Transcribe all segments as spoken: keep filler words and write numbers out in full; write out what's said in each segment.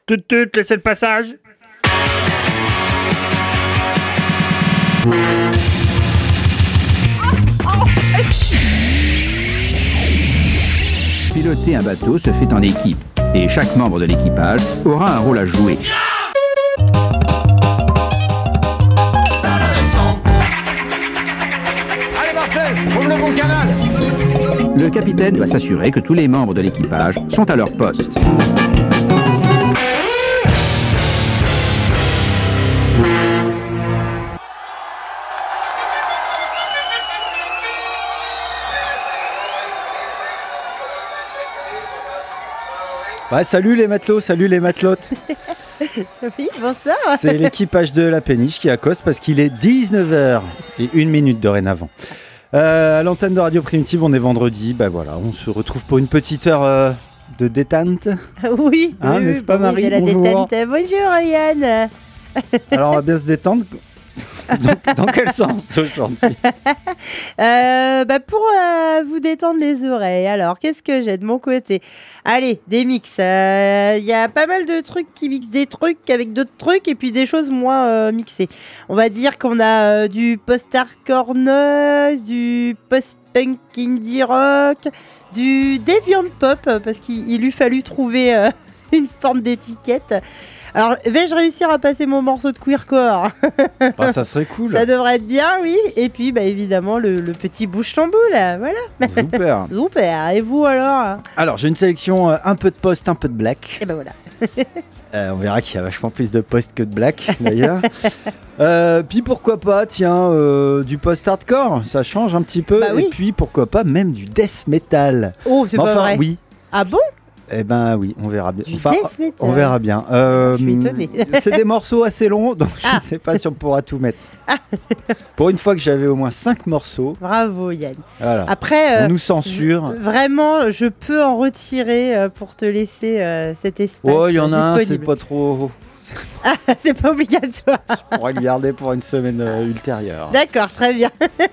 Tut tut, laissez le passage. Piloter un bateau se fait en équipe et chaque membre de l'équipage aura un rôle à jouer. Allez Marcel, ouvre le bon canal. Le capitaine doit s'assurer que tous les membres de l'équipage sont à leur poste. Ouais, salut les matelots, salut les matelotes. Oui, bonsoir. C'est l'équipage de la péniche qui accoste parce qu'il est dix-neuf heures et une minute dorénavant. Euh, à l'antenne de Radio Primitive, on est vendredi, ben voilà, on se retrouve pour une petite heure euh, de détente. Oui, Hein, oui, n'est-ce pas, oui, Marie? de la Bonjour. détente. Bonjour Yann. Alors on va bien se détendre. Donc, dans quel sens aujourd'hui? Euh, bah pour euh, vous détendre les oreilles, alors qu'est-ce que j'ai de mon côté? Allez, des mix. Il euh, y a pas mal de trucs qui mixent des trucs avec d'autres trucs et puis des choses moins euh, mixées. On va dire qu'on a euh, du post-hardcore noise, du post-punk indie rock, du deviant pop parce qu'il il lui fallu trouver euh, une forme d'étiquette. Alors, vais-je réussir à passer mon morceau de queercore? Ah, ça serait cool. Ça devrait être bien, oui. Et puis, bah, évidemment, le, le petit bouche-tambour, là, voilà. Super. Super. Et vous, alors? Alors j'ai une sélection euh, un peu de post, un peu de black. Et ben voilà. Euh, on verra qu'il y a vachement plus de post que de black d'ailleurs. euh, puis pourquoi pas, tiens, euh, du post-hardcore, ça change un petit peu. Bah oui. Et puis pourquoi pas même du death metal. Oh, c'est Mais pas enfin, vrai. oui. Ah bon? Eh ben oui, on verra bien. Du death metal. On verra bien. Euh, Je suis étonnée. c'est des morceaux assez longs, donc je Ah. ne sais pas si on pourra tout mettre. Pour une fois que j'avais au moins cinq morceaux, Bravo, Yann. voilà. Après, euh, on nous censure. v- vraiment, je peux en retirer euh, pour te laisser euh, cet espace Oh, il y en a euh, un, c'est disponible. pas trop. Ah, c'est pas obligatoire. On pourrait le garder pour une semaine euh, ultérieure. D'accord, très bien.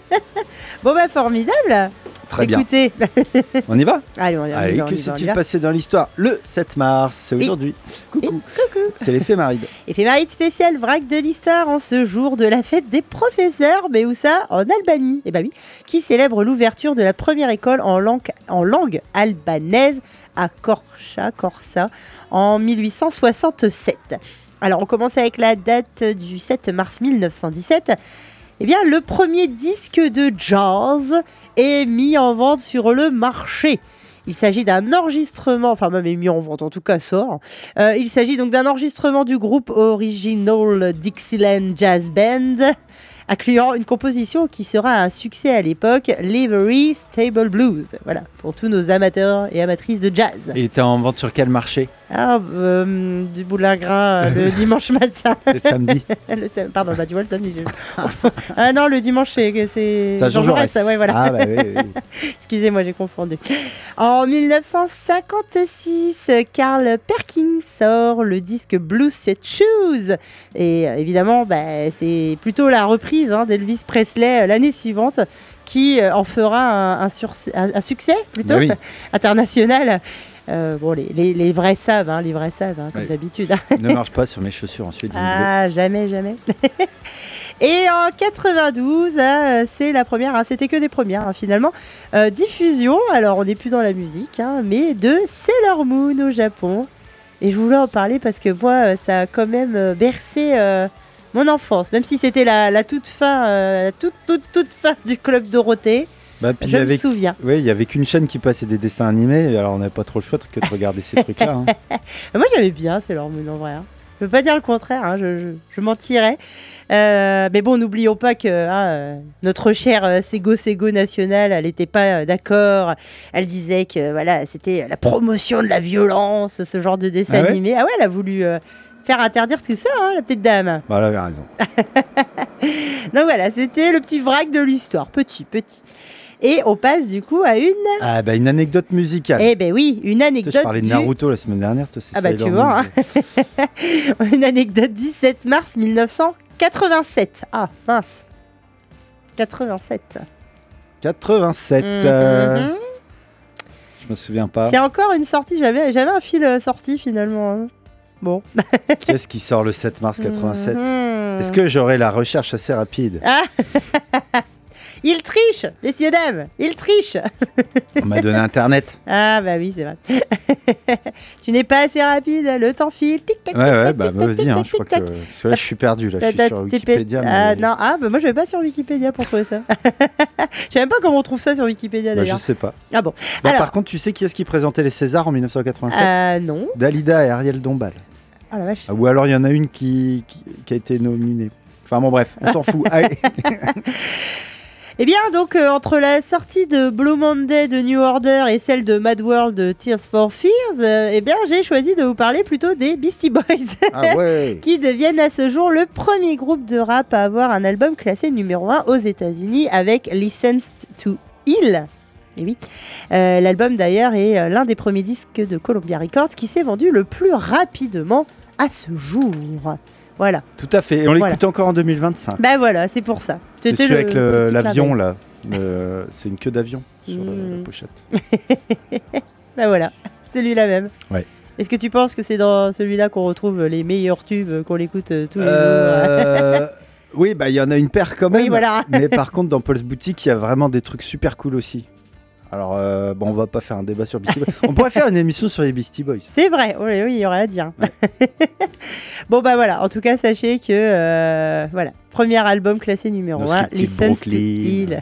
Bon, bah, formidable. Très bien. Écoutez, On y va? allez, on y va. on y Allez, va, on que y va, on y s'est-il va. passé dans l'histoire? Le sept mars, c'est Oui. aujourd'hui. Et Coucou. coucou. C'est l'éphéméride. Éphéméride spéciale vrac de l'histoire en ce jour de la fête des professeurs, mais où ça? En Albanie, eh ben oui, qui célèbre l'ouverture de la première école en langue, en langue albanaise à Korça, Korça, en mille huit cent soixante-sept. Alors on commence avec la date du sept mars mille neuf cent dix-sept. Eh bien, le premier disque de jazz est mis en vente sur le marché. Il s'agit d'un enregistrement, enfin même est mis en vente, en tout cas sort. Euh, il s'agit donc d'un enregistrement du groupe Original Dixieland Jazz Band, incluant une composition qui sera un succès à l'époque, Livery Stable Blues. Voilà, pour tous nos amateurs et amatrices de jazz. Il était en vente sur quel marché? Ah, euh, du boulingrin euh, le dimanche matin. C'est le samedi. Le sam- Pardon, bah tu vois le samedi. je- ah non, le dimanche c'est c'est Ça, Jean Jaurès. Ouais, voilà. Ah bah oui, oui. Excusez-moi, j'ai confondu. En mille neuf cent cinquante-six, Carl Perkins sort le disque Blue Suede Shoes. Et euh, évidemment, bah, c'est plutôt la reprise hein, d'Elvis Presley euh, l'année suivante qui euh, en fera un, un, surse- un- un succès plutôt Bah oui. international. Euh, bon, les, les, les vrais savent, hein, les vrais savent, hein, comme Oui. d'habitude. hein. Ne marche pas sur mes chaussures en suède. Ah, jamais, jamais. Et en quatre-vingt-douze, hein, c'est la première, hein, c'était que des premières hein, finalement, euh, diffusion, alors on n'est plus dans la musique, hein, mais de Sailor Moon au Japon. Et je voulais en parler parce que moi, euh, ça a quand même euh, bercé euh, mon enfance, même si c'était la, la toute fin, euh, la toute, toute, toute fin du Club Dorothée, Bah, puis je me avec... souviens. Oui, il y avait qu'une chaîne qui passait des dessins animés, et alors on n'avait pas trop le choix que de regarder ces trucs-là. hein. Moi, j'aimais bien Sailor Moon en vrai. Hein. Je ne veux pas dire le contraire, hein, je, je, je mentirais. Euh, mais bon, n'oublions pas que hein, euh, notre chère euh, Sego Sego nationale, elle n'était pas euh, d'accord. Elle disait que voilà, c'était la promotion de la violence, ce genre de dessin Ah ouais animé. Ah ouais, elle a voulu euh, faire interdire tout ça, hein, la petite dame. Bah, elle avait raison. Donc voilà, c'était le petit vrac de l'histoire, petit, petit. Et on passe du coup à une... Ah bah une anecdote musicale. Eh ben oui, une Toi, anecdote je parlais de du... Naruto la semaine dernière. Toi, c'est Ah bah tu Sailor vois, Moon. hein. Une anecdote dix-sept mars mille neuf cent quatre-vingt-sept. Ah mince. quatre-vingt-sept. quatre-vingt-sept. Mhm, euh, mhm. Je me souviens pas. C'est encore une sortie, j'avais, j'avais un fil euh, sorti finalement. hein. Bon. Qu'est-ce qui sort le sept mars quatre-vingt-sept? Mmh. Est-ce que j'aurai la recherche assez rapide? Ah Il triche, messieurs, dames, il triche. On m'a donné Internet. Ah bah oui, c'est vrai. Tu n'es pas assez rapide, le temps file. Tic, tac, Ouais, tic, ouais, tac, bah tic, vas-y, tac, hein, tac, je crois tic, que... tac. Parce que là, je suis perdu, là, je suis T'as- sur t'es Wikipédia. pét- Ah mais- non, ah bah moi je vais pas sur Wikipédia pour trouver ça. Je sais même pas comment on trouve ça sur Wikipédia Bah, je d'ailleurs. sais pas. Ah bon. Bah, Alors, Par contre, tu sais qui est-ce qui présentait les Césars en mille neuf cent quatre-vingt-sept? euh, non. Dalida et Ariel Dombal. Ah la vache. Ah, ou alors, il y en a une qui, qui, qui a été nominée. Enfin bon, bref, on s'en fout. Allez. Eh bien, donc, euh, entre la sortie de Blue Monday de New Order et celle de Mad World de Tears for Fears, euh, eh bien, j'ai choisi de vous parler plutôt des Beastie Boys. Ah ouais. Qui deviennent à ce jour le premier groupe de rap à avoir un album classé numéro un aux États-Unis avec Licensed to Ill. Et oui, Euh, l'album d'ailleurs est euh, l'un des premiers disques de Columbia Records qui s'est vendu le plus rapidement à ce jour. Voilà. Tout à fait. Et on l'écoute Voilà. encore en deux mille vingt-cinq. Ben voilà, c'est pour ça. C'est C'était celui avec le- petit clin l'avion, d'œil. là. Le- C'est une queue d'avion sur la- Mm. la pochette. Ben voilà, celui-là même. Ouais. Est-ce que tu penses que c'est dans celui-là qu'on retrouve les meilleurs tubes, qu'on l'écoute euh, tous les jours? Euh, Oui, bah il y en a une paire quand même. Oui, voilà. Mais par contre, dans Paul's Boutique, il y a vraiment des trucs super cool aussi. Alors, euh, bon, on va pas faire un débat sur Beastie Boys. On pourrait faire une émission sur les Beastie Boys. C'est vrai, oui, oui, il y aurait à dire. Bon, bah voilà, en tout cas, sachez que, euh, voilà, premier album classé numéro Nos un, six petites Listen to Brooklyn. Heal.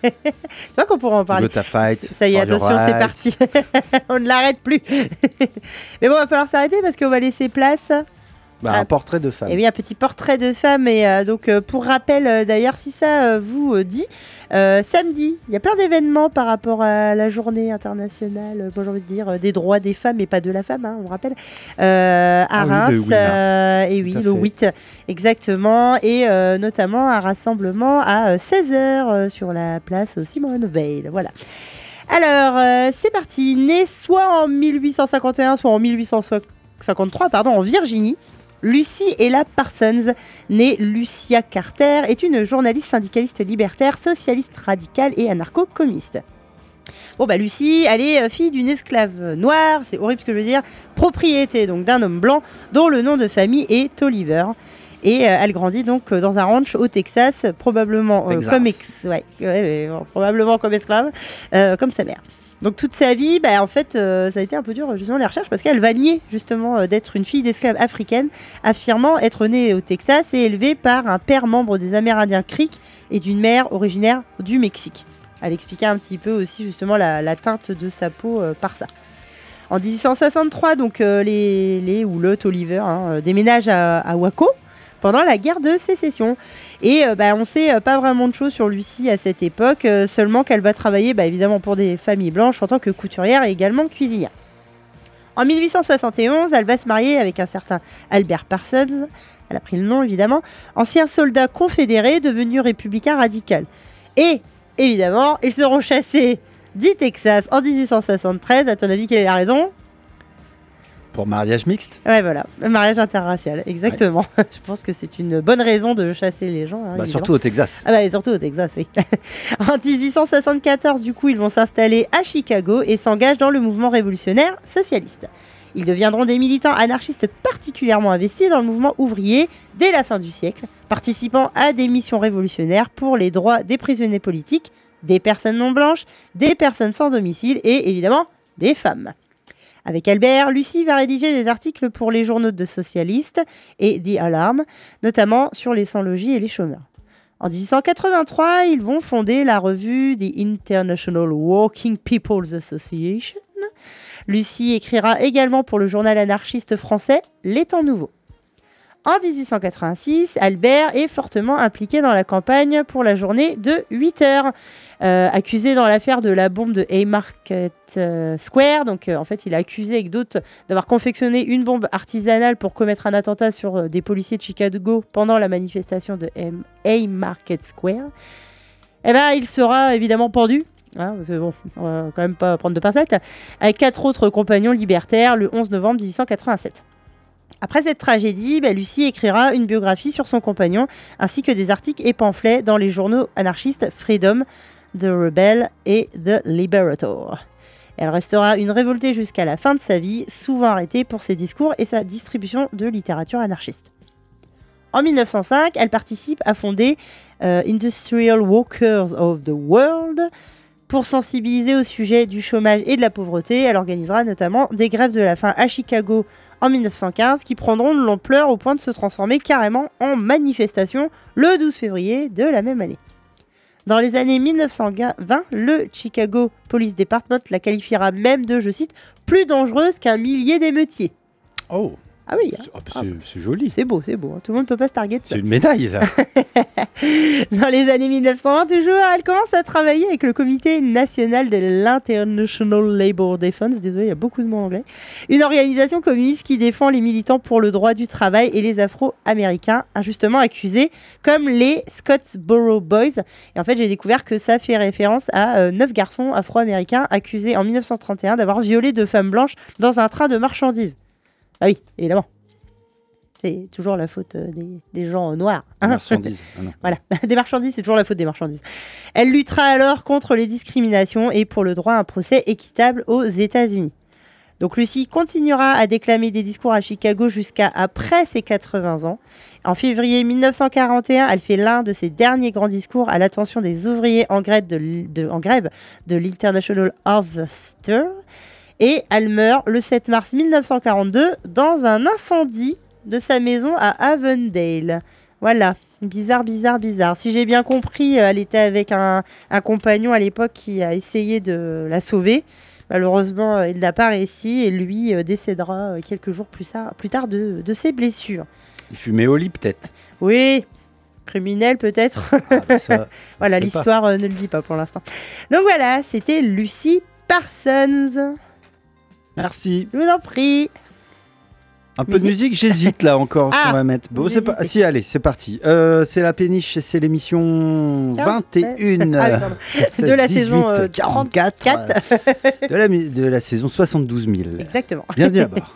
Tu vois qu'on pourra en parler. Gotha Fight. Ça y est, For Your attention, c'est Rights. parti. On ne l'arrête plus. Mais bon, il va falloir s'arrêter parce qu'on va laisser place. Bah, Ah. un portrait de femme. Et oui, un petit portrait de femme. Et euh, donc, euh, pour rappel, euh, d'ailleurs, si ça euh, vous euh, dit, euh, samedi, il y a plein d'événements par rapport à la journée internationale, euh, bon, j'ai envie de dire, euh, des droits des femmes et pas de la femme, hein, on rappelle, euh, à Ah oui, Reims. le huit mars. euh, et Tout oui, à le fait. huit, exactement. Et euh, notamment un rassemblement à euh, seize heures euh, sur la place Simone Veil. Voilà. Alors, euh, c'est parti. Née soit en mille huit cent cinquante et un, soit en mille huit cent cinquante-trois, pardon, en Virginie, Lucy Ella Parsons, née Lucia Carter, est une journaliste syndicaliste libertaire, socialiste radicale et anarcho-communiste. Bon bah Lucy, elle est euh, fille d'une esclave noire, c'est horrible ce que je veux dire, propriété donc d'un homme blanc dont le nom de famille est Oliver. Et euh, elle grandit donc euh, dans un ranch au Texas, probablement euh, Texas. comme ex- ouais, ouais, ouais, bon, probablement comme esclave, euh, comme sa mère. Donc toute sa vie, bah, en fait, euh, ça a été un peu dur justement les recherches parce qu'elle va nier justement euh, d'être une fille d'esclave africaine, affirmant être née au Texas et élevée par un père membre des Amérindiens Creek et d'une mère originaire du Mexique. Elle expliquait un petit peu aussi justement la, la teinte de sa peau euh, par ça. En dix-huit cent soixante-trois, donc euh, les, les ou le Oliver hein, euh, déménage à, à Waco pendant la guerre de sécession. Et euh, bah, on sait euh, pas vraiment de choses sur Lucy à cette époque, euh, seulement qu'elle va travailler bah, évidemment pour des familles blanches en tant que couturière et également cuisinière. En mille huit cent soixante et onze, elle va se marier avec un certain Albert Parsons, elle a pris le nom évidemment, ancien soldat confédéré devenu républicain radical. Et évidemment, ils seront chassés du Texas en dix-huit cent soixante-treize. À ton avis, quelle est la raison ? Pour mariage mixte. Ouais, voilà, le mariage interracial, exactement. Je pense que c'est une bonne raison de chasser les gens. hein, Bah, évidemment. surtout au Texas. Ah bah, et surtout au Texas, oui. En dix-huit cent soixante-quatorze, du coup, ils vont s'installer à Chicago et s'engagent dans le mouvement révolutionnaire socialiste. Ils deviendront des militants anarchistes particulièrement investis dans le mouvement ouvrier dès la fin du siècle, participant à des missions révolutionnaires pour les droits des prisonniers politiques, des personnes non blanches, des personnes sans domicile et évidemment des femmes. Avec Albert, Lucy va rédiger des articles pour les journaux de socialistes et The Alarm, notamment sur les sans-logis et les chômeurs. En dix-huit cent quatre-vingt-trois, ils vont fonder la revue The International Working People's Association. Lucy écrira également pour le journal anarchiste français Les Temps Nouveaux. En dix-huit cent quatre-vingt-six, Albert est fortement impliqué dans la campagne pour la journée de huit heures. Euh, accusé dans l'affaire de la bombe de Haymarket euh, Square, donc euh, en fait il est accusé avec d'autres d'avoir confectionné une bombe artisanale pour commettre un attentat sur euh, des policiers de Chicago pendant la manifestation de Hay- Haymarket Square. Eh ben, il sera évidemment pendu. Hein, parce que bon, on va quand même pas prendre de pincettes, avec quatre autres compagnons libertaires le onze novembre dix-huit cent quatre-vingt-sept. Après cette tragédie, bah, Lucy écrira une biographie sur son compagnon, ainsi que des articles et pamphlets dans les journaux anarchistes Freedom, The Rebel et The Liberator. Elle restera une révoltée jusqu'à la fin de sa vie, souvent arrêtée pour ses discours et sa distribution de littérature anarchiste. En mille neuf cent cinq, elle participe à fonder euh, Industrial Workers of the World. Pour sensibiliser au sujet du chômage et de la pauvreté, elle organisera notamment des grèves de la faim à Chicago en mille neuf cent quinze qui prendront de l'ampleur au point de se transformer carrément en manifestation le douze février de la même année. Dans les années mille neuf cent vingt, le Chicago Police Department la qualifiera même de, je cite, plus dangereuse qu'un millier d'émeutiers. Oh. Ah oui, c'est, oh, c'est, c'est joli. C'est beau, c'est beau. Tout le monde ne peut pas se targuer de ça. C'est une médaille, ça. Dans les années mille neuf cent vingt, toujours, elle commence à travailler avec le Comité national de l'International Labour Defense. Désolé, il y a beaucoup de mots en anglais. Une organisation communiste qui défend les militants pour le droit du travail et les Afro-Américains, injustement accusés, comme les Scottsboro Boys. Et en fait, j'ai découvert que ça fait référence à euh, neuf garçons afro-américains accusés en mille neuf cent trente et un d'avoir violé deux femmes blanches dans un train de marchandises. Ah oui, évidemment. C'est toujours la faute euh, des, des gens euh, noirs. Hein. Marchandises. Ah non. Voilà, des marchandises, c'est toujours la faute des marchandises. Elle luttera alors contre les discriminations et pour le droit à un procès équitable aux États-Unis. Donc Lucy continuera à déclamer des discours à Chicago jusqu'à après ses quatre-vingts ans. En février mille neuf cent quarante et un, elle fait l'un de ses derniers grands discours à l'attention des ouvriers en grève de, de, en grève de l'International Harvester. Et elle meurt le sept mars mille neuf cent quarante-deux dans un incendie de sa maison à Avondale. Voilà, bizarre, bizarre, bizarre. Si j'ai bien compris, elle était avec un, un compagnon à l'époque qui a essayé de la sauver. Malheureusement, il n'a pas réussi et lui décédera quelques jours plus tard, plus tard de, de ses blessures. Il fumait au lit peut-être. Oui, criminel peut-être. Ah, ça, voilà, l'histoire pas. Ne le dit pas pour l'instant. Donc voilà, c'était Lucy Parsons. Merci. Je vous en prie. Un peu musique. de musique, j'hésite là encore ce ah, qu'on va mettre. Bon, c'est pas... ah, si, allez, c'est parti. Euh, c'est la péniche, c'est l'émission vingt et une ah, de la saison euh, quarante-quatre de, la, de la saison soixante-douze mille. Exactement. Bienvenue à bord.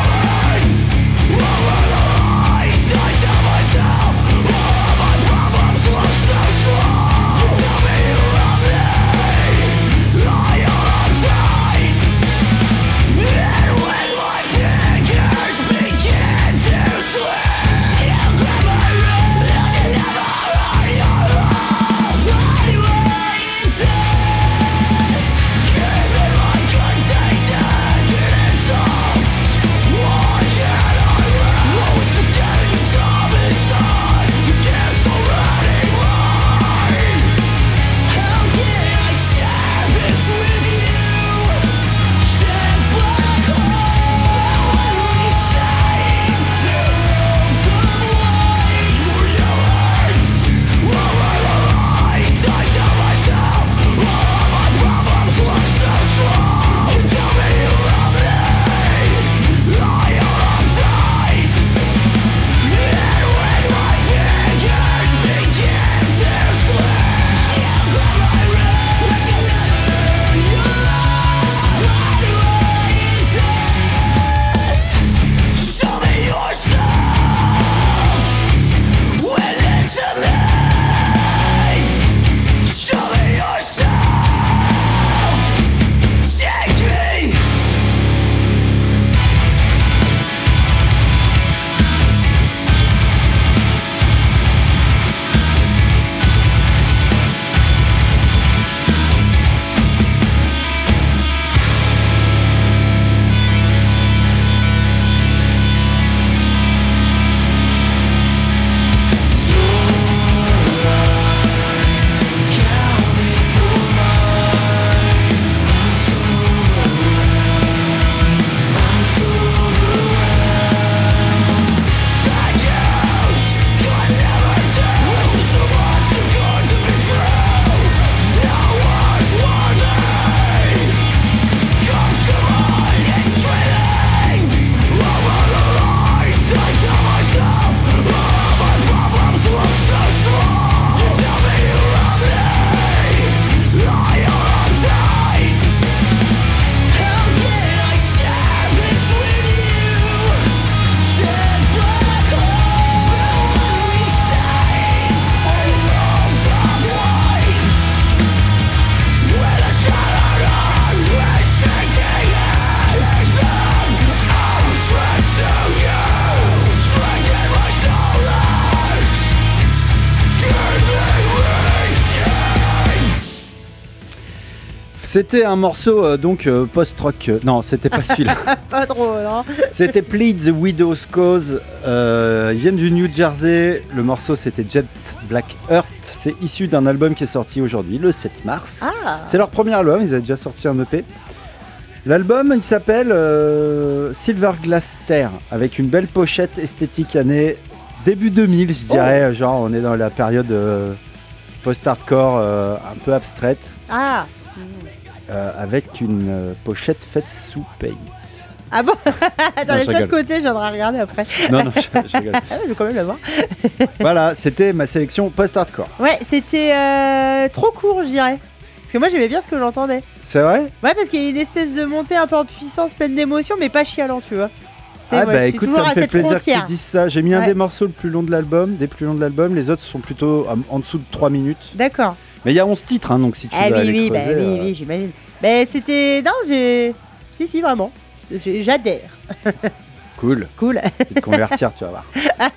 Myself, all my problems C'était un morceau euh, donc euh, post-rock. Euh, non, c'était pas celui-là. Pas drôle, hein. C'était Plead the Widow's Cause. Euh, ils viennent du New Jersey. Le morceau, c'était Jet Black Heart. C'est issu d'un album qui est sorti aujourd'hui, le sept mars. Ah. C'est leur premier album. Ils avaient déjà sorti un E P. L'album, il s'appelle euh, Silver Glass Star, avec une belle pochette esthétique année début deux mille, je dirais. Oh. Genre, on est dans la période euh, post-hardcore euh, un peu abstraite. Ah. Euh, avec une euh, pochette faite sous paint. Ah bon? Attends, Non, laisse je ça de rigole. côté, je viendrai regarder après. Non, non, je, je rigole. Ah, je vais quand même la voir. Voilà, c'était ma sélection post-hardcore. Ouais, c'était euh, trop court, je dirais. Parce que moi, j'aimais bien ce que j'entendais. C'est vrai? Ouais, parce qu'il y a une espèce de montée un peu en puissance, pleine d'émotion, mais pas chialant, tu vois. C'est, Ah moi, bah je suis écoute, toujours ça me à fait cette plaisir que frontière. tu dises ça. J'ai mis un Ouais. des morceaux le plus long de l'album, des plus longs de l'album. Les autres sont plutôt en, en dessous de trois minutes. D'accord. Mais il y a onze titres, hein, donc si tu Ah veux oui, aller oui, bah, creuser, oui, euh, oui, j'imagine. Mais c'était... Non, j'ai... Si, si, vraiment. J'ai- J'adhère. cool. Cool. Et te convertir, tu vas voir.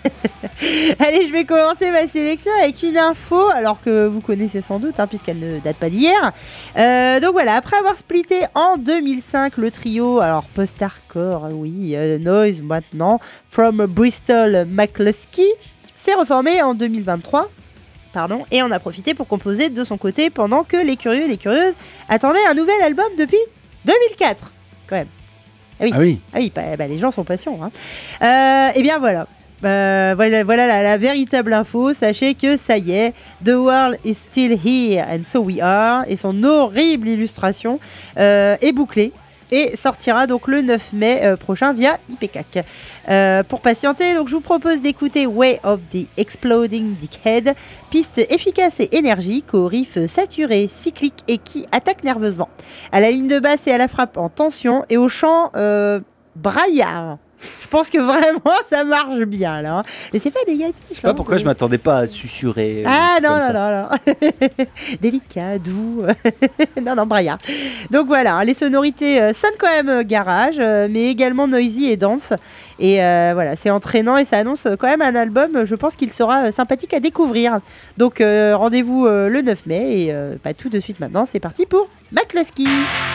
Allez, je vais commencer ma sélection avec une info, alors que vous connaissez sans doute, hein, puisqu'elle ne date pas d'hier. Euh, donc voilà, après avoir splitté en deux mille cinq le trio, alors post-hardcore, oui, euh, Noise maintenant, from Bristol McCluskey, s'est reformé en deux mille vingt-trois. Pardon, et on a profité pour composer de son côté pendant que les curieux et les curieuses attendaient un nouvel album depuis deux mille quatre, quand même. Ah oui, Ah oui. ah oui, bah, bah, les gens sont patients. Hein. Euh, et bien voilà. Euh, voilà, voilà la, la véritable info. Sachez que ça y est, The World is Still Here and So We Are, et son horrible illustration euh, est bouclée et sortira donc le neuf mai euh, prochain via I P C A C. Euh, pour patienter, donc je vous propose d'écouter Way of the Exploding Dickhead, piste efficace et énergique au riff saturé, cyclique et qui attaque nerveusement. À la ligne de basse et à la frappe en tension et au chant euh, braillard. Je pense que vraiment ça marche bien là. Et c'est pas négatif. Je sais pas hein, pourquoi c'est- je m'attendais pas à susurrer. euh, Ah non, comme non, ça. non, non. Délicat, doux. non, non, braillard. Donc voilà, les sonorités euh, sonnent quand même euh, garage, euh, mais également noisy et dense. Et euh, voilà, c'est entraînant et ça annonce euh, quand même un album, euh, je pense qu'il sera euh, sympathique à découvrir. Donc euh, rendez-vous euh, le neuf mai et euh, bah, tout de suite maintenant, c'est parti pour McCluskey.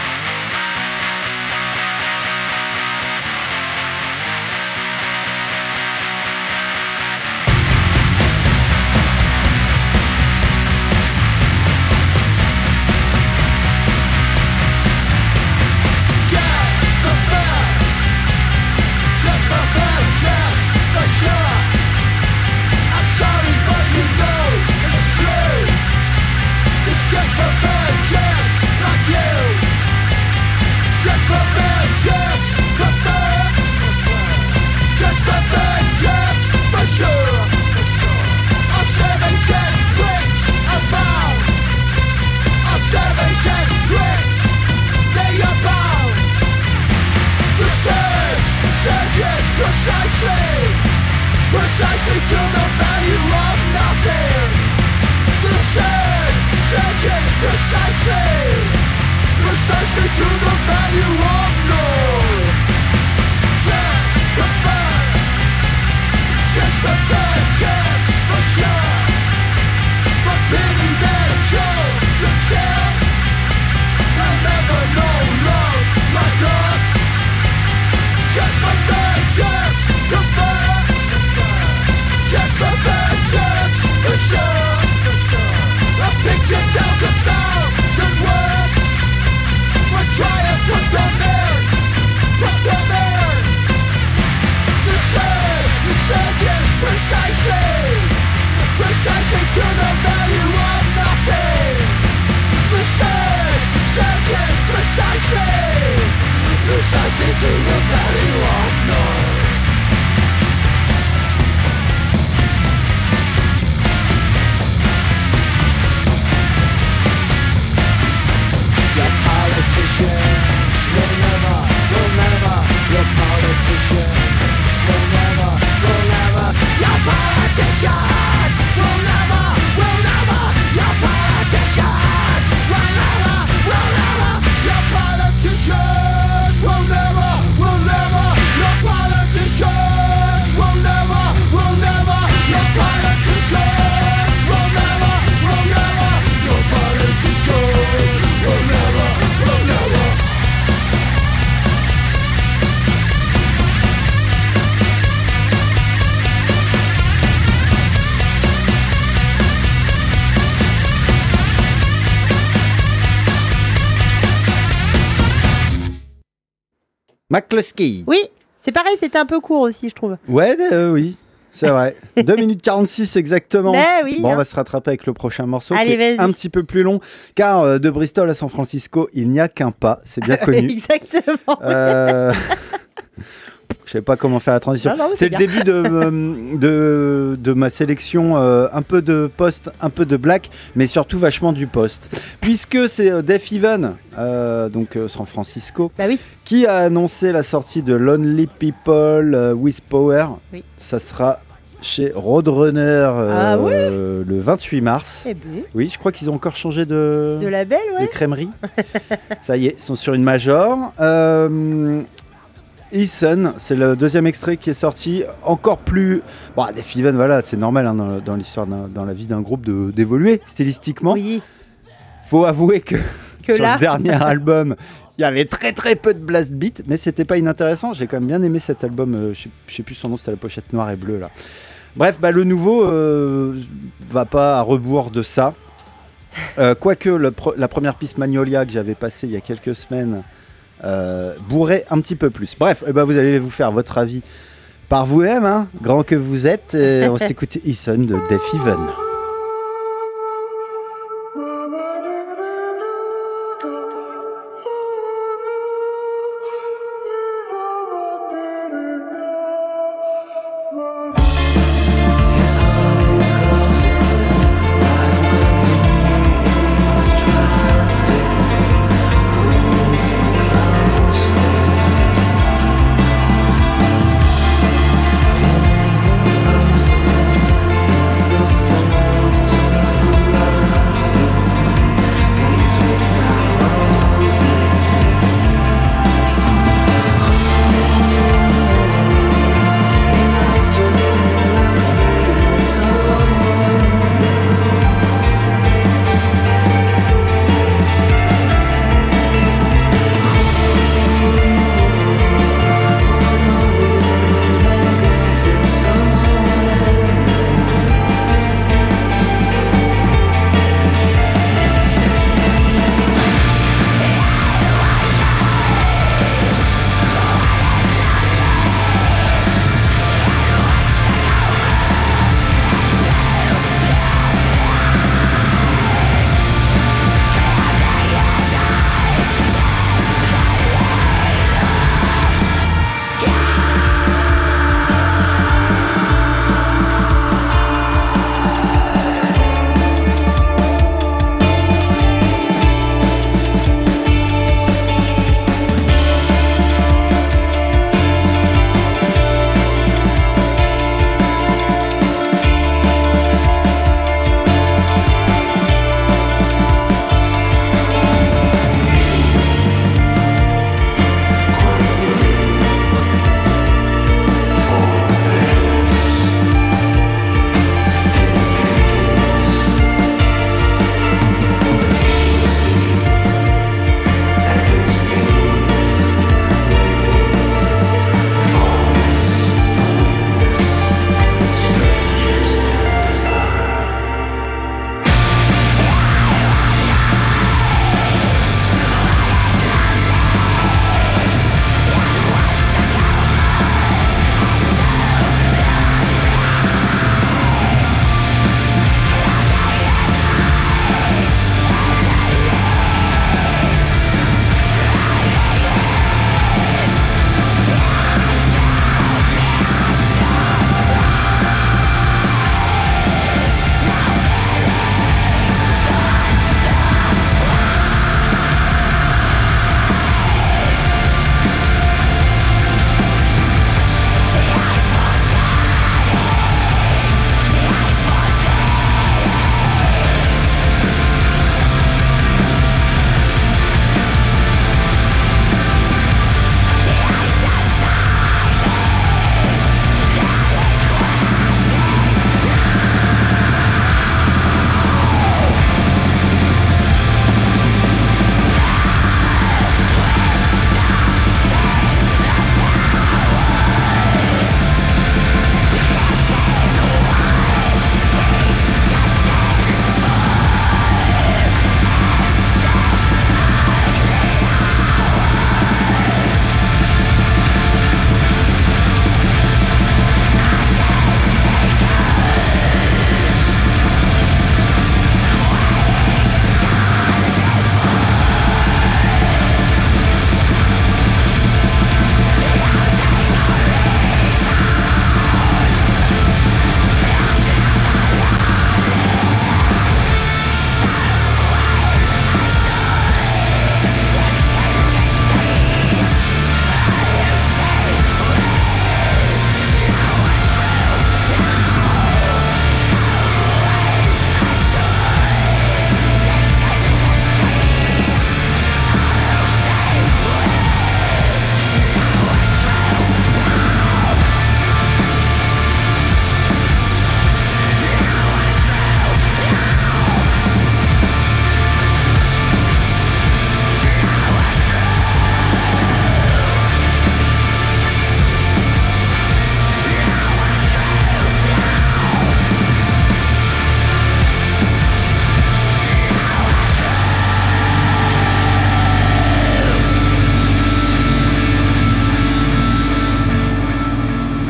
Precisely, precisely to the value of nothing. The surge surges precisely, precisely to the value of no. Checks prefer, checks prefer, checks for sure. But pity their children still. They'll never know love like us. Checks prefer, checks prefer, checks prefer, checks for sure. A picture tells a thousand words. But try and put them in, put them in. The surge, the surge is precisely, precisely to the value of nothing. The surge, surges precisely, precisely to the value of none. Your politicians will never, will never. Your politicians will never, will never. Your politicians will never, will never. Your politicians will never, will never. Your politicians will never, will never. Your politicians McCluskey. Oui, c'est pareil, c'était un peu court aussi, je trouve. Ouais, euh, oui, c'est vrai. deux minutes quarante-six exactement. Mais oui, Bon, hein. on va se rattraper avec le prochain morceau Allez, qui est vas-y. un petit peu plus long, car euh, de Bristol à San Francisco, il n'y a qu'un pas, c'est bien connu. Exactement. Euh... Je sais pas comment faire la transition. Non, non, mais c'est c'est le bien. début de, euh, de, de ma sélection, euh, un peu de post, un peu de black, mais surtout vachement du post. Puisque c'est euh, Def Even, euh, donc euh, San Francisco, Bah oui. qui a annoncé la sortie de Lonely People euh, with Power. Oui. Ça sera chez Roadrunner euh, Ah ouais le vingt-huit mars. Eh ben, Oui, je crois qu'ils ont encore changé de, de label, de ouais. crèmerie. Ça y est, ils sont sur une major. Euh, Eason, c'est le deuxième extrait qui est sorti, encore plus... Bon, Def Even, voilà, c'est normal hein, dans, dans l'histoire, d'un- dans la vie d'un groupe de- d'évoluer stylistiquement. Oui. Faut avouer que, Que sur là- le dernier album, il y avait très très peu de blast beat, mais c'était pas inintéressant. J'ai quand même bien aimé cet album, euh, je sais- je sais plus son nom, c'était la pochette noire et bleue là. Bref, bah, le nouveau euh, va pas à rebours de ça. Euh, quoique le pro- la première piste Magnolia que j'avais passée il y a quelques semaines euh, bourrait un petit peu plus. Bref, eh ben, vous allez vous faire votre avis par vous-même, hein, grand que vous êtes. Et on s'écoute Eason de Def Even. Sense of self to last.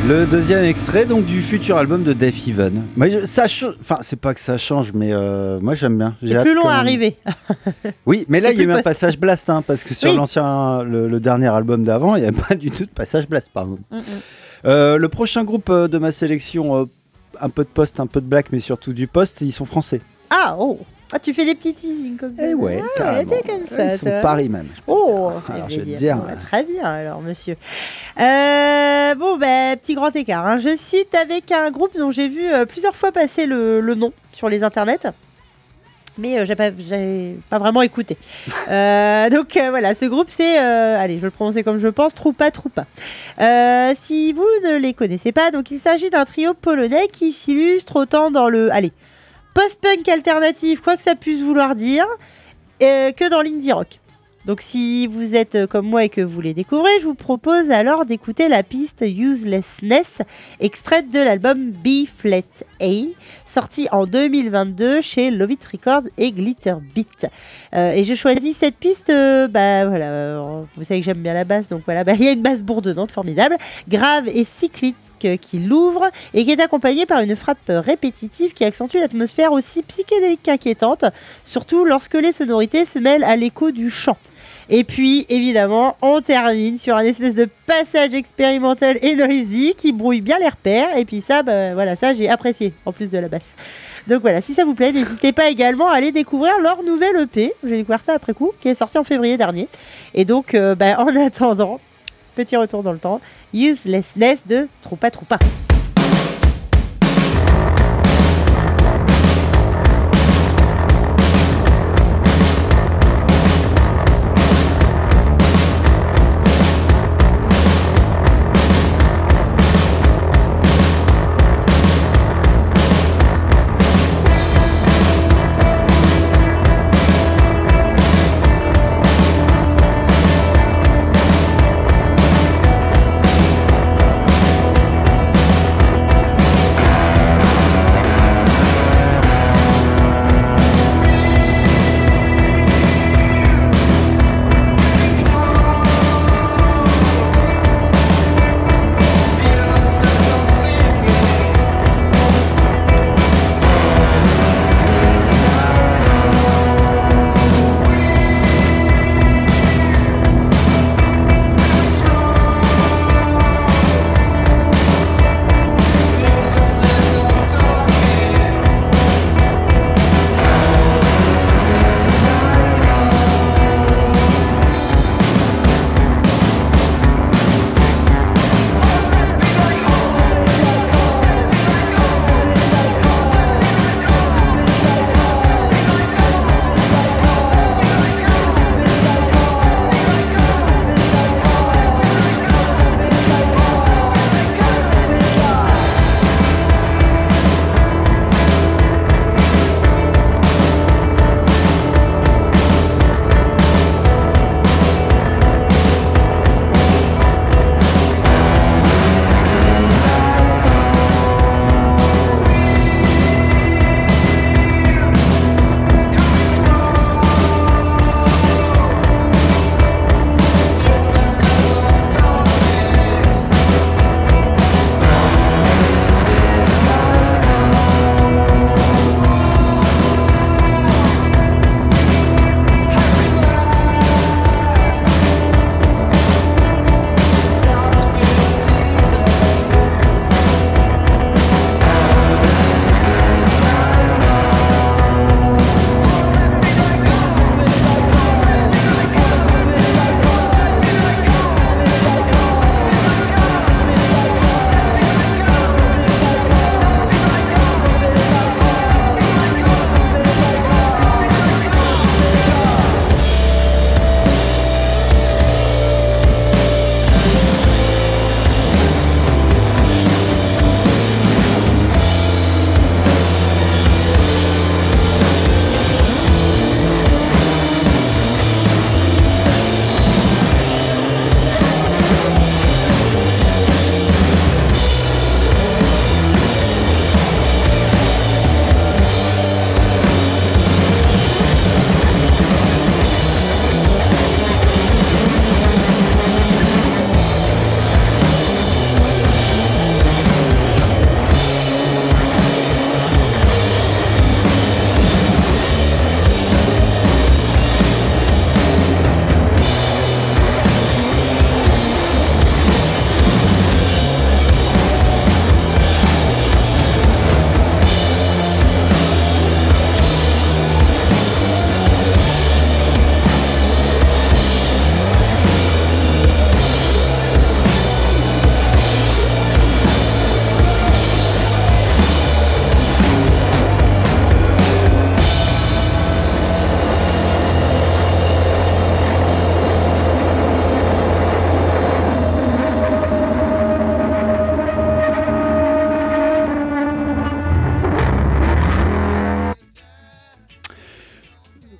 Le deuxième extrait donc du futur album de Dave Even. Moi, je- ça change, enfin c'est pas que ça change, mais euh, moi j'aime bien. J'ai C'est hâte plus long quand à même. arriver. Oui, mais là C'est il y a eu plus un post. passage blast, hein, parce que sur Oui. l'ancien, le, le dernier album d'avant, il n'y avait pas du tout de passage blast, par exemple. Mm, mm. Euh, le prochain groupe euh, de ma sélection, euh, un peu de post, un peu de black, mais surtout du post, ils sont français. Ah, oh. Ah, tu fais des petits teasings comme ça. Eh ouais, Ah, carrément. t'es comme ça, Ils sont toi. Paris même. Oh, Alors, c'est je vais te plaisir. dire, Bon, bah, euh, très bien alors, monsieur. Euh, bon, bah, petit grand écart. hein. Je suis avec un groupe dont j'ai vu euh, plusieurs fois passer le, le nom sur les internets. Mais euh, j'ai pas, j'ai pas vraiment écouté. Euh, donc euh, voilà, ce groupe c'est, euh, allez, je vais le prononcer comme je pense, Troupa Troupa. Euh, si vous ne les connaissez pas, donc il s'agit d'un trio polonais qui s'illustre autant dans le, allez, post-punk alternatif, quoi que ça puisse vouloir dire, euh, que dans l'indie rock. Donc si vous êtes euh, comme moi et que vous les découvrez, je vous propose alors d'écouter la piste Uselessness, extraite de l'album B-Flat A, sorti en deux mille vingt-deux chez Love It Records et Glitter Beat. Euh, et j'ai choisi cette piste, euh, bah voilà, euh, vous savez que j'aime bien la basse, donc voilà, bah, il y a une basse bourdonnante formidable, grave et cyclique euh, qui l'ouvre et qui est accompagnée par une frappe répétitive qui accentue l'atmosphère aussi psychédélique qu'inquiétante, surtout lorsque les sonorités se mêlent à l'écho du chant. Et puis, évidemment, on termine sur un espèce de passage expérimental et noisy qui brouille bien les repères. Et puis ça, bah, voilà, ça j'ai apprécié, en plus de la basse. Donc voilà, si ça vous plaît, n'hésitez pas également à aller découvrir leur nouvelle E P. J'ai découvert ça après coup, qui est sorti en février dernier. Et donc, euh, bah, en attendant, petit retour dans le temps, Uselessness de Troupa Troupa.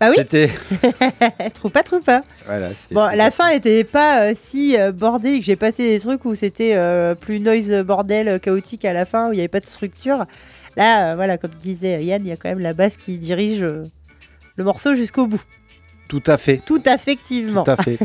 Bah oui. C'était. Troupa Troupa. Voilà, c'était Bon, Troupa la Troupa. fin était pas euh, si euh, bordée que j'ai passé des trucs où c'était euh, plus noise bordel euh, chaotique à la fin où il n'y avait pas de structure. Là, euh, voilà, comme disait Yann, il y a quand même la basse qui dirige euh, le morceau jusqu'au bout. Tout à fait. Tout affectivement. Tout à fait.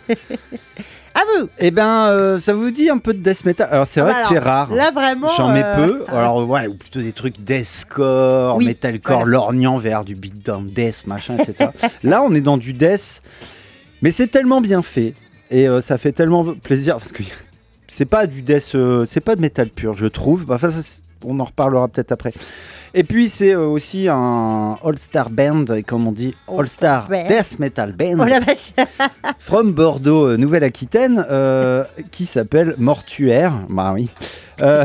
À vous. Eh ben, euh, ça vous dit un peu de death metal? Alors, c'est Ah vrai bah que alors, c'est rare. Là, vraiment. J'en mets euh, peu. ah, Alors, ouais, ou plutôt des trucs deathcore, Oui, metalcore, voilà. lorgnant vers du beatdown death, machin, et cetera. Là, on est dans du death, mais c'est tellement bien fait et euh, ça fait tellement plaisir parce que c'est pas du death, euh, c'est pas de métal pur, je trouve. Enfin, ça, c'est- on en reparlera peut-être après. Et puis, c'est euh, aussi un all-star band, comme on dit, all-star All-star band. death metal band. Oh la vache. From Bordeaux, euh, Nouvelle-Aquitaine, euh, qui s'appelle Mortuaire. Bah oui. Euh,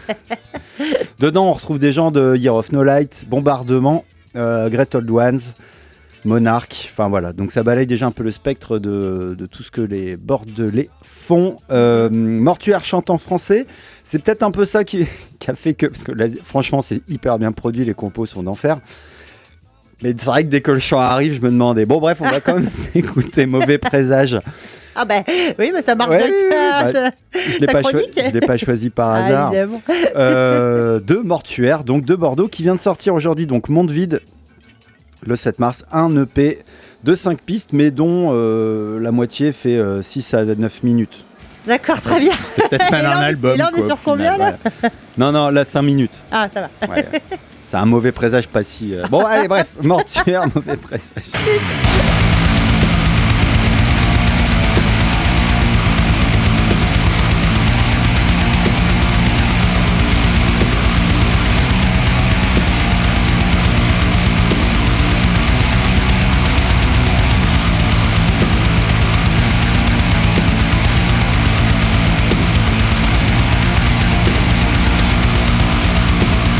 dedans, on retrouve des gens de Year of No Light, Bombardement, euh, Great Old Ones, Monarch. Enfin voilà, donc ça balaye déjà un peu le spectre de, de tout ce que les Bordelais font. Euh, Mortuaire chante en français. C'est peut-être un peu ça qui, qui a fait que... Parce que là, franchement, c'est hyper bien produit, les compos sont d'enfer. Mais c'est vrai que dès que le chant arrive, je me demandais. Bon, bref, on va quand même s'écouter Mauvais Présage. Ah bah oui, mais ça marche Ouais, bien avec ta- bah, ta- Je l'ai Ta pas, choi- chronique je l'ai pas choisi par Ah, hasard. évidemment. Euh, de Mortuaire, donc de Bordeaux, qui vient de sortir aujourd'hui, donc Monde Vide, le sept mars, un E P de cinq pistes, mais dont euh, la moitié fait euh, six à neuf minutes. D'accord, très bien. C'est peut-être Et même là, un on est- album. et là, on est quoi, sur au final, combien, là voilà. Non, non, là, cinq minutes. Ah, ça va. Ouais, ouais. C'est un mauvais présage, pas si... euh, Bon, allez, bref, Mortuaire, mauvais présage.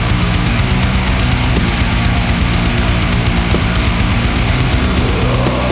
Mortuaire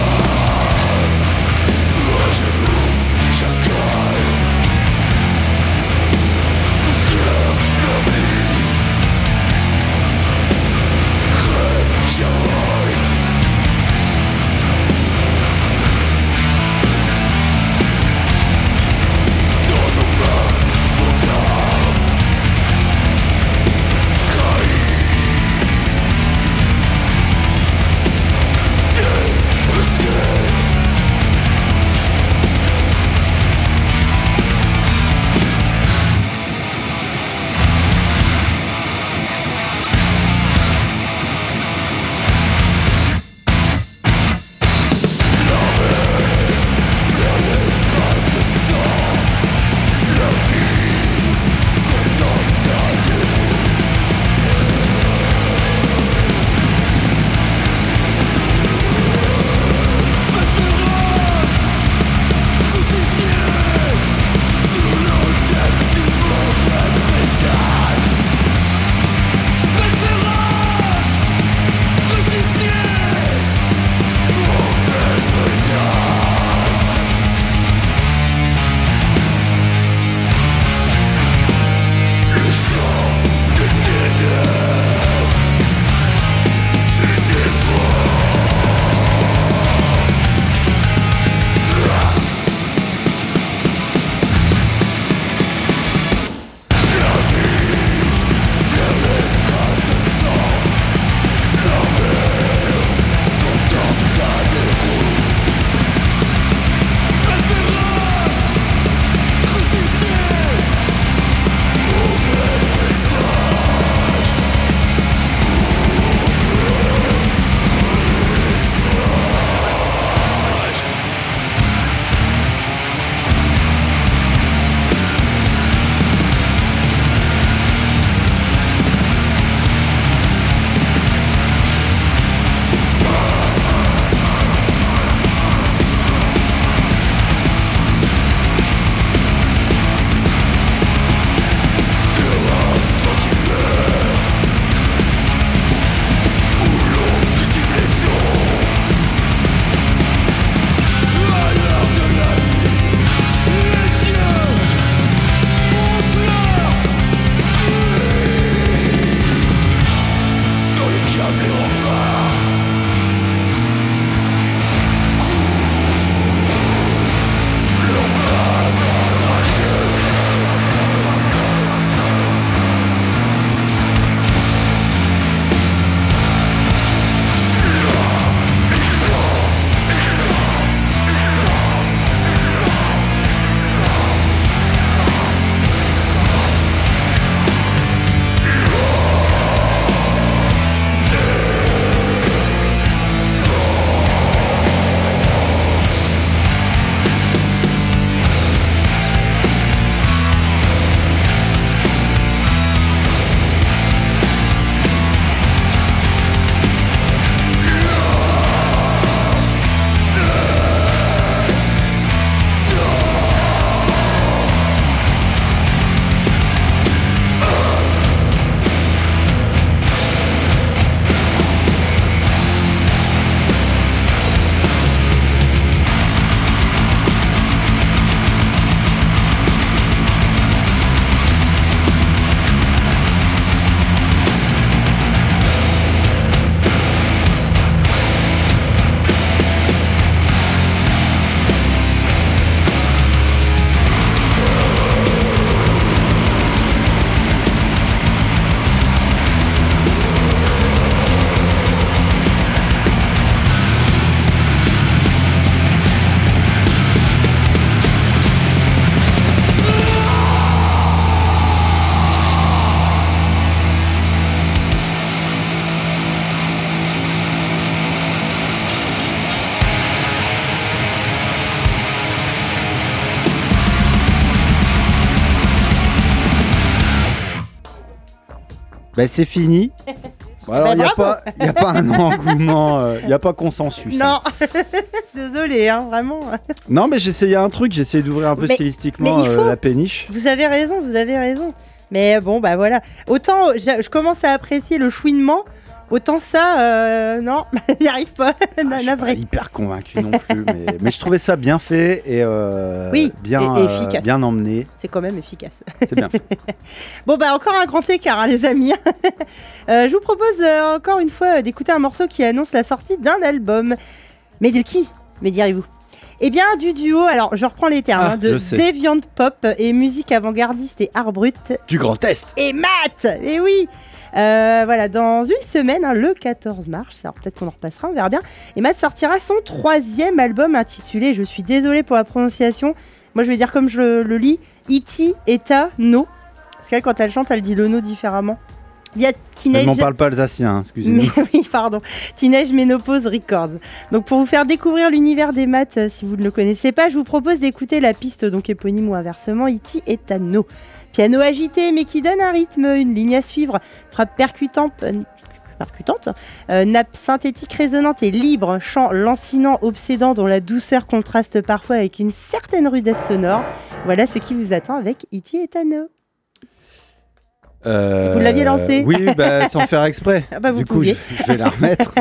Bah, c'est fini. Bon, alors, Bah, il n'y a, bravo. pas- y a pas un engouement, il n'y a pas consensus. hein. Non, désolé, hein, vraiment. Non, mais j'ai essayé un truc, j'ai essayé d'ouvrir un peu Mais- stylistiquement mais il faut- euh, la péniche. Vous avez raison, vous avez raison. Mais bon, bah voilà. Autant je, je commence à apprécier le chouinement, autant ça, euh, non, j'y arrive pas. Ah, je suis pas Navré. hyper convaincu non plus, mais, mais je trouvais ça bien fait et euh, Oui, bien, et- et euh, efficace. bien emmené. C'est quand même efficace. C'est bien fait. Bon, bah encore un grand écart, hein, les amis. Euh, je vous propose euh, encore une fois euh, d'écouter un morceau qui annonce la sortie d'un album. Mais de qui, me direz-vous? Eh bien, du duo, alors je reprends les termes, Ah, hein, de je sais. Deviant Pop et musique avant-gardiste et art brut. Du Grand Est. Et Matt. Et oui. Euh, voilà, dans une semaine, hein, le quatorze mars, alors peut-être qu'on en repassera, on verra bien. Et Matt sortira son troisième album intitulé, je suis désolée pour la prononciation, moi je vais dire comme je le lis, Iti Eta No. Parce qu'elle, quand elle chante, elle dit le no différemment. Via Je Teenage... m'en parle pas alsacien, hein, excusez-moi. Mais oui, pardon. Teenage Menopause Records. Donc pour vous faire découvrir l'univers des maths, euh, si vous ne le connaissez pas, je vous propose d'écouter la piste donc éponyme ou inversement Iti et Tano. Piano agité mais qui donne un rythme, une ligne à suivre, frappe percutante, euh, percutante, euh, nappe synthétique résonante et libre, chant lancinant, obsédant dont la douceur contraste parfois avec une certaine rudesse sonore. Voilà ce qui vous attend avec Iti et Tano. Euh, Vous l'aviez lancé. Oui, bah, sans faire exprès. Ah bah, vous du coup, pouviez. je, je vais la remettre.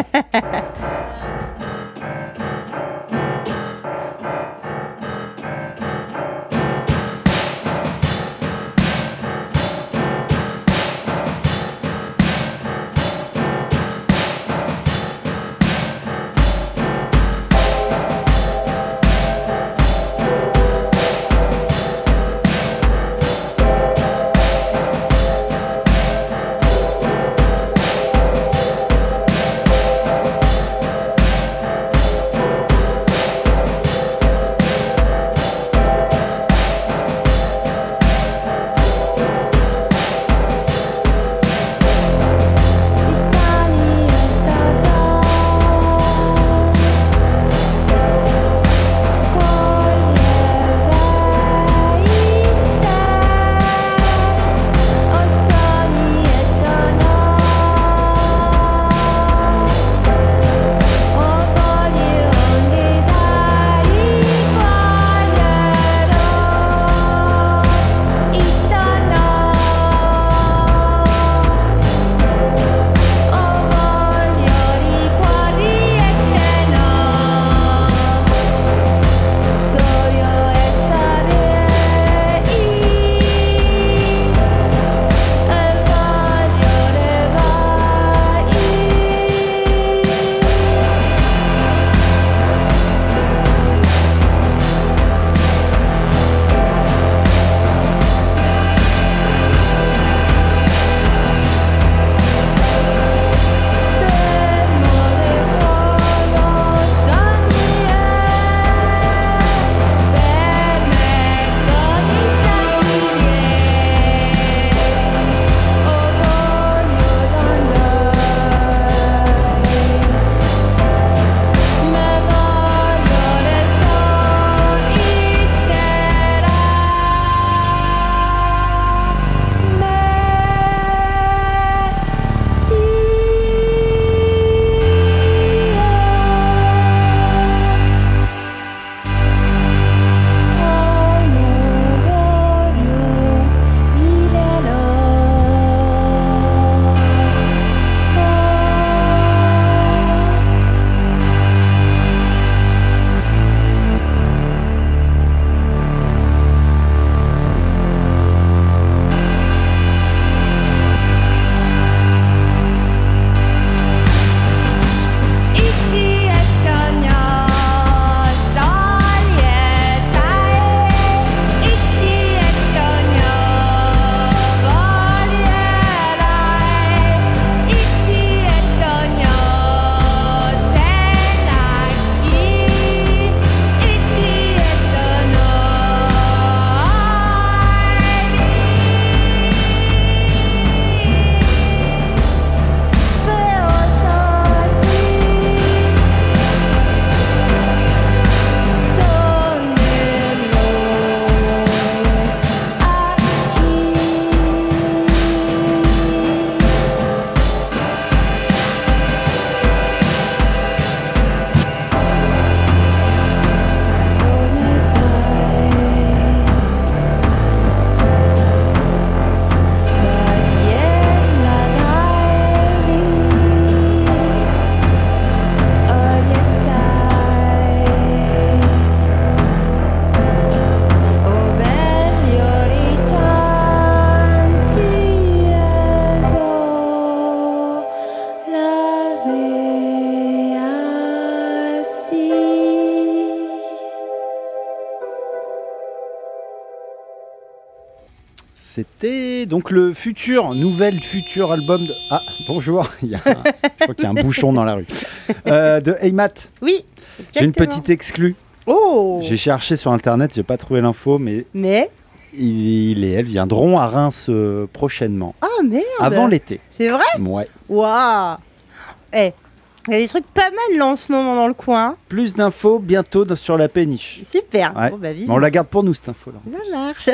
c'était donc le futur, nouvel futur album de... Ah, bonjour, il y a un... je crois qu'il y a un bouchon dans la rue. Euh, de Heimat. Oui, J'ai une exactement. petite exclue. Oh. J'ai cherché sur internet, j'ai pas trouvé l'info, mais Mais il et elle viendront à Reims euh, prochainement, oh merde. avant l'été. C'est vrai. Ouais. Waouh. Eh, il y a des trucs pas mal là en ce moment dans le coin. Plus d'infos bientôt dans- sur la péniche. Super. Ouais. Bon bah Mais vivement. on la garde pour nous cette info là. Ça marche.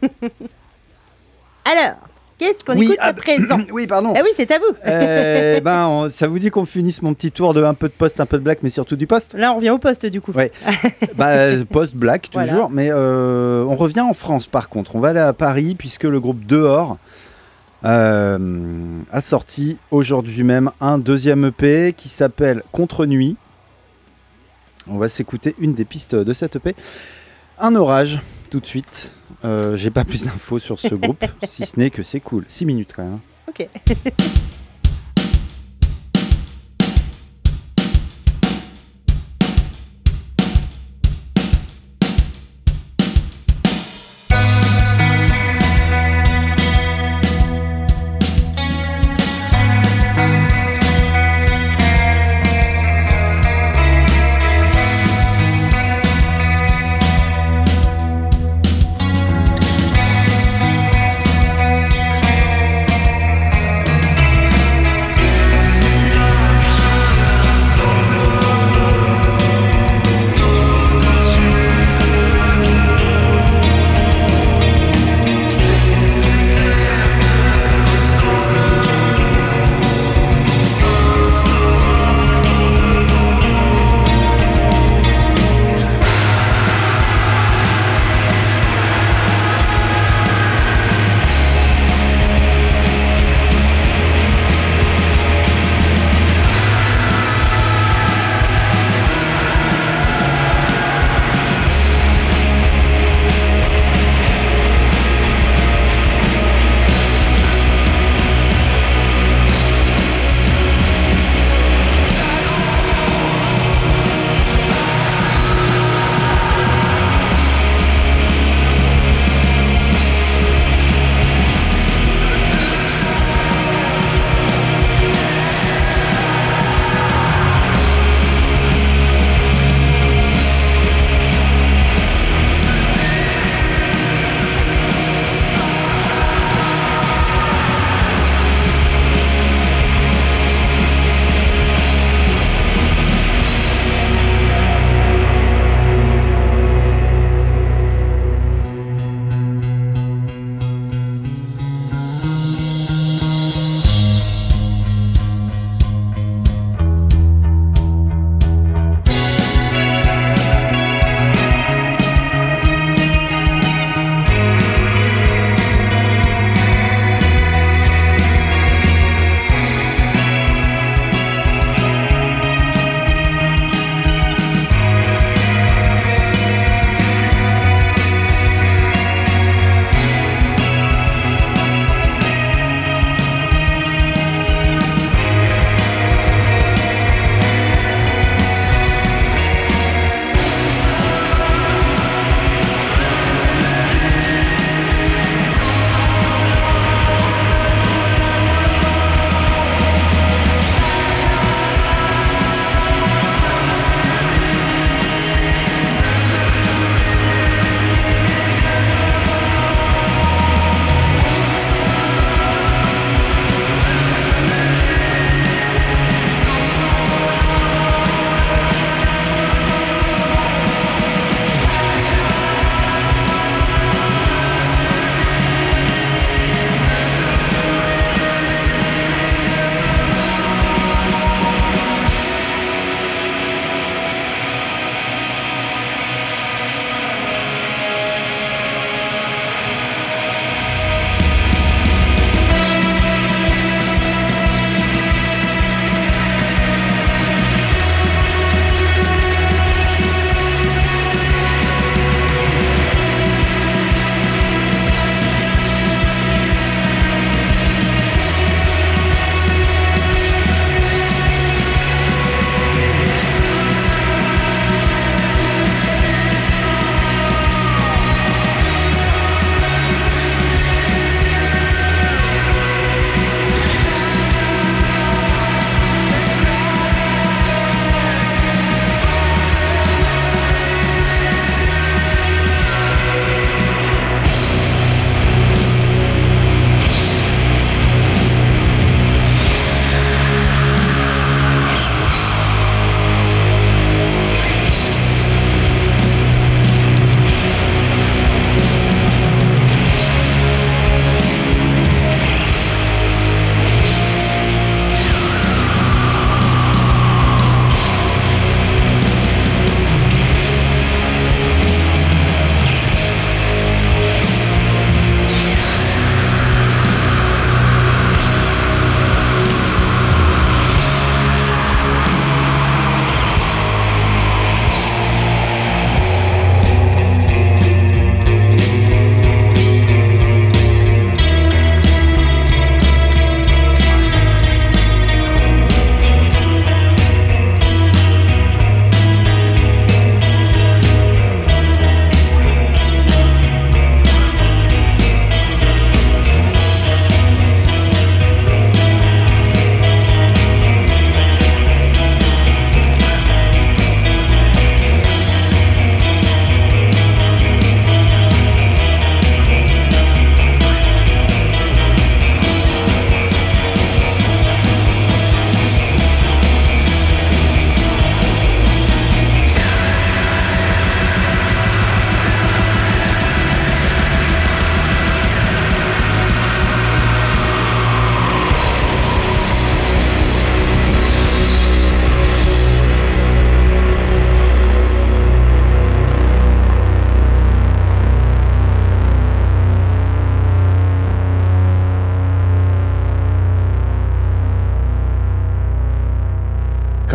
Alors, qu'est-ce qu'on Oui, écoute ah, à présent? Oui, pardon. Ah oui, c'est à vous. Euh, ben, on- ça vous dit qu'on finisse mon petit tour de un peu de poste, un peu de black, mais surtout du poste. Là, on revient au poste du coup. Ouais. Bah, post black toujours, Voilà. mais euh, on revient en France par contre. On va aller à Paris puisque le groupe Dehors euh, a sorti aujourd'hui même un deuxième E P qui s'appelle Contre Nuit. On va s'écouter une des pistes de cette E P. Un orage, tout de suite. Euh, J'ai pas plus d'infos sur ce groupe, si ce n'est que c'est cool. six minutes quand même. Ok. Thank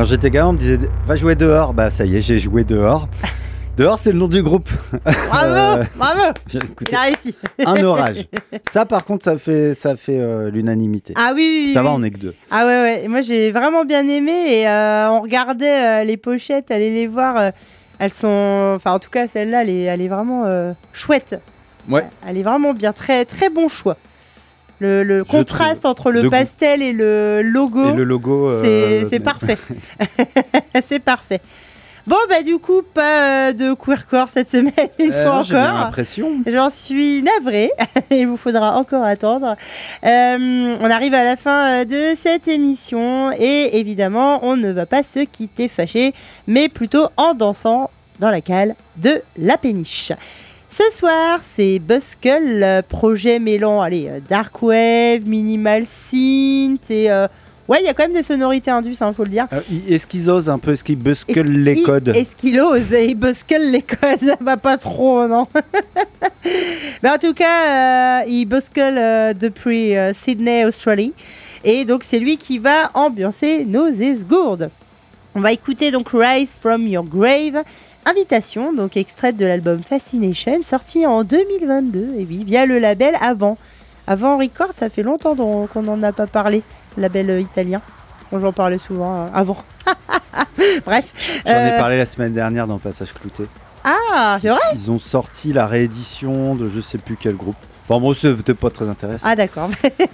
Quand j'étais gamin, on me disait va jouer dehors. Bah ça y est, j'ai joué dehors. Dehors, c'est le nom du groupe. Bravo, Euh, bravo. j'ai écouté Il a réussi. un orage. Ça, par contre, ça fait, ça fait euh, l'unanimité. Ah oui, oui, oui. ça va, oui. on est que deux. Ah ouais, ouais. Moi, j'ai vraiment bien aimé et euh, on regardait euh, les pochettes, allez les voir. euh, elles sont, enfin, en tout cas, celle-là, elle est, elle est vraiment euh, chouette. Ouais. Elle est vraiment bien, très, très bon choix. Le, le Je contraste trouve. entre le De goût. pastel et le logo, Et le logo. c'est, euh, c'est mais- parfait. C'est parfait. Bon, bah du coup, pas euh, de queercore cette semaine, une Euh, fois non, j'ai bien encore. l'impression. J'en suis navrée, il vous faudra encore attendre. Euh, on arrive à la fin euh, de cette émission et évidemment, on ne va pas se quitter fâché, mais plutôt en dansant dans la cale de la péniche. Ce soir, c'est Buzzkill, euh, projet mêlant allez, euh, dark wave, minimal synth et euh, ouais, il y a quand même des sonorités indus, il faut le dire. Euh, il- Est-ce qu'ils osent un peu, est-ce qu'ils busquent Est-ce- les il- codes? Est-ce qu'il ose et il buzzkill les codes? Ça va pas trop, non. Mais en tout cas, euh, il buzzkill euh, depuis euh, Sydney, Australie. Et donc, c'est lui qui va ambiancer nos esgourdes. On va écouter donc Rise from Your Grave, Invitation, donc extraite de l'album Fascination, sorti en deux mille vingt-deux, et oui, via le label Avant. Avant Record, ça fait longtemps dont- qu'on n'en a pas parlé, label euh, italien. Bon, j'en parlais souvent euh, avant. Bref. J'en ai euh, parlé la semaine dernière dans Passage Clouté. Ah, c'est vrai? Ils ont sorti la réédition de je sais plus quel groupe. Enfin, moi, c'est peut-être pas très intéressant. Ah d'accord.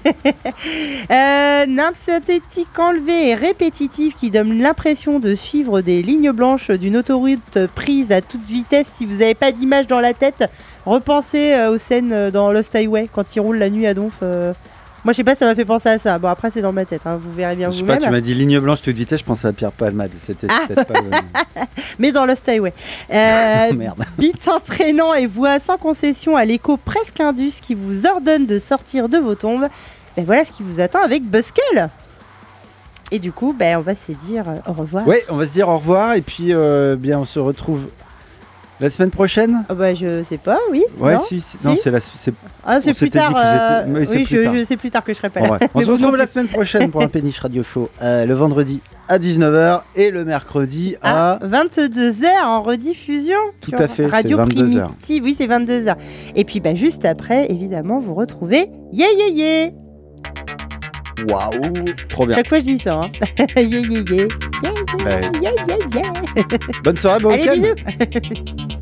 euh, nappe synthétique enlevée et répétitive qui donne l'impression de suivre des lignes blanches d'une autoroute prise à toute vitesse. Si vous n'avez pas d'image dans la tête, repensez euh, aux scènes euh, dans Lost Highway quand ils roulent la nuit à Donf. euh. Moi je sais pas, ça m'a fait penser à ça. Bon après c'est dans ma tête, hein, vous verrez bien Je sais pas, vous-même. tu m'as dit ligne blanche toute vitesse, je pensais à Pierre Palmade. C'était Ah. peut-être pas le... Mais dans Lost Highway. Euh, Oh, merde. Beat entraînant et voix sans concession à l'écho presque indus qui vous ordonne de sortir de vos tombes. Ben voilà ce qui vous attend avec Buzzkill. Et du coup, ben on va se dire euh, au revoir. Ouais, on va se dire au revoir et puis euh, bien on se retrouve la semaine prochaine. Ah bah je sais pas, oui. Ouais, non si, si. Non, c'est la. c'est- Ah c'est on plus s'était tard. dit qu'ils euh, étaient- oui, c'est oui, plus je, tard. je sais plus tard que je serai pas Bon, là. ouais. On Mais se vous retrouve non la plus. semaine prochaine pour un Péniche Radio Show euh, le vendredi à dix-neuf heures et le mercredi à à. vingt-deux heures en rediffusion. Tout sur à fait, c'est Radio vingt-deux heures. Primitive. Oui, c'est vingt-deux heures. Et puis bah juste après, évidemment, vous retrouvez Yeah Yeah Yeah. Waouh, trop bien. Chaque fois je dis ça. Hein. yeah Yeah Yeah. Yeah Ouais. Yeah Yeah Yeah. Yeah. Bonne soirée, bon Allez week-end. bisous.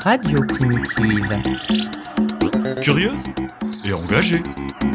Radio Primitive. Curieuse et engagée.